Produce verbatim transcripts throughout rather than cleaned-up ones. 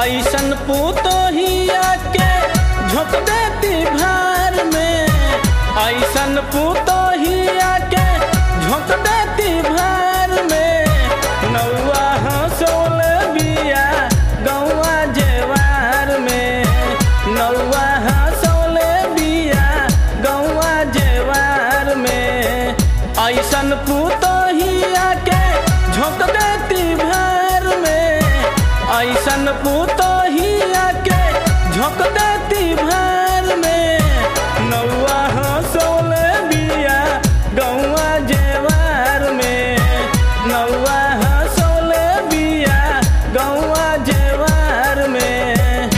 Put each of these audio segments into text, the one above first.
ऐसन पुतोहिया के झोंक देती भार में, ऐसन पुतोहिया के झोंक देती भार में। नौआ हंसोल बिया गौआ जेवार में, नौआ हंसोल बिया गौआ जेवार में। ऐसन पुतोहिया के झोंक देती भार में, ऐसन पुतोहिया के झोंक देती भार में। नौआ हंसोल बिया गौआ जेवार में, नौआ हंसोल बिया गौआ जेवार में।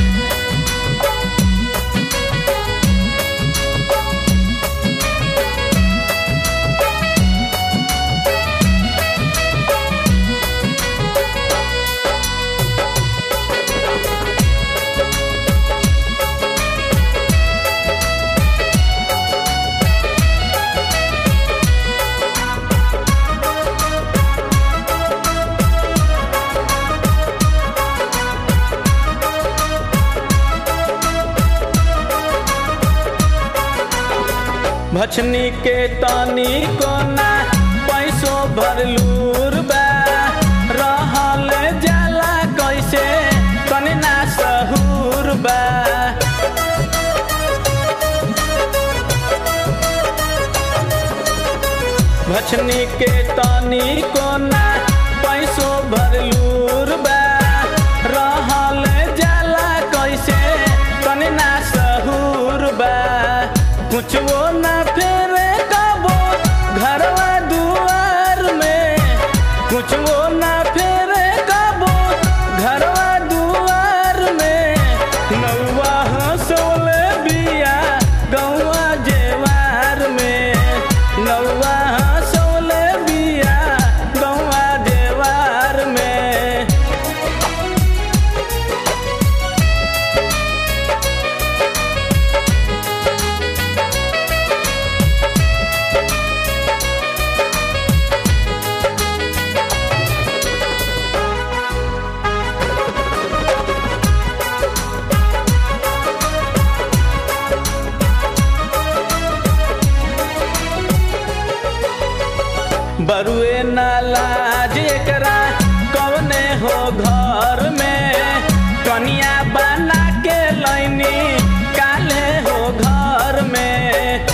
भछनी के तानी कोना पैसों भरलूर बा, रहल जाला कैसे तनी ना सहूर बा। भछनी के तानी कोना पैसों भरलूर बा, रहल जाला कैसे तनी ना सहूर बा। कुछो ना फेरे कबो घरवा दुआर में, कुछो ना फेरे कबो घरवा दुआर में। नौआ हंसोल बिया गौआ जेवार में, नौआ हंसोल बिया गौआ जेवार में। बरुए नाला जेकरा कवने हो घर में, कनिया बना के लैनी काले हो घर में।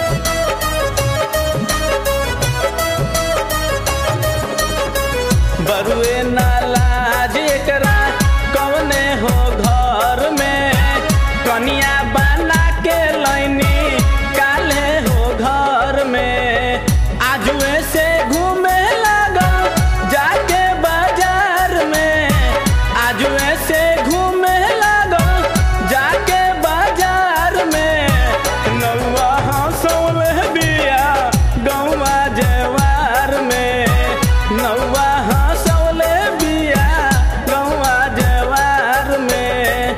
बरुए नाला जेकरा कवने हो घर में, कनिया बना के लैनी काले हो घर में। आजुए से घूमे लागल जाके बाजार में, आजुए से घूमे लागल जाके बाजार में। नौआ हंसोल बिया गौआ जेवार में, नौआ हंसोल बिया गौआ जेवार में।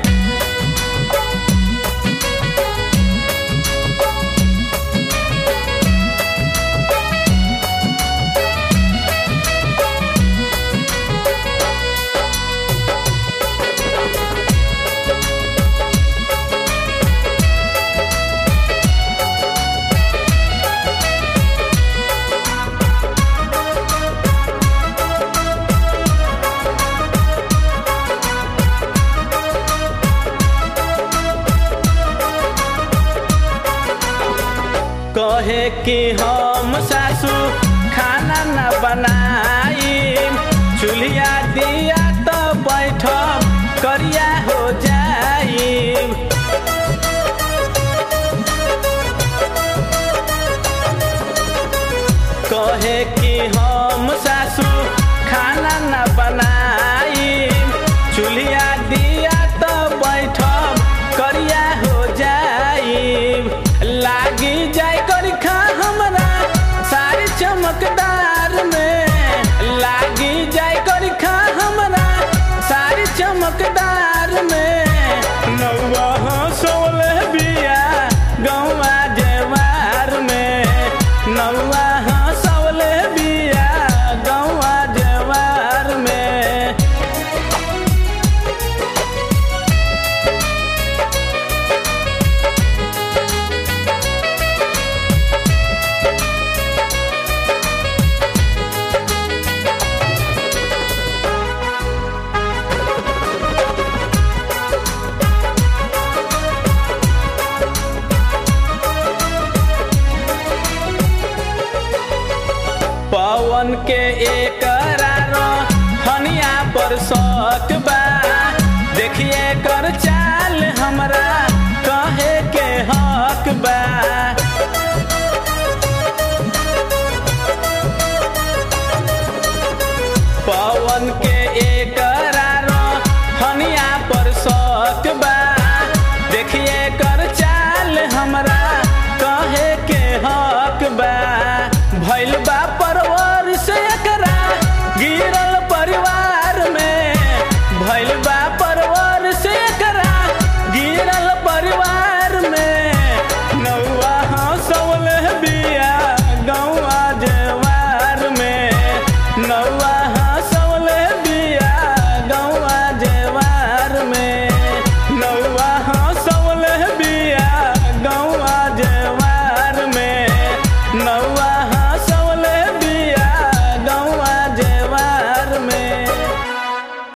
कहे कि हम सासू खाना न बनाई, चूल्हा दिया तो बैठब करिया हो जाई। कहे कि हम सासू खाना न बनाई, चूल्हा दिया तो बैठब करिया हो जाई। लागी जाय करिखा हमरा सारी चमकदार में, एकरा हनिया पर शौक बा देखिए कर चाल हमरा कहे के हक बा पवन के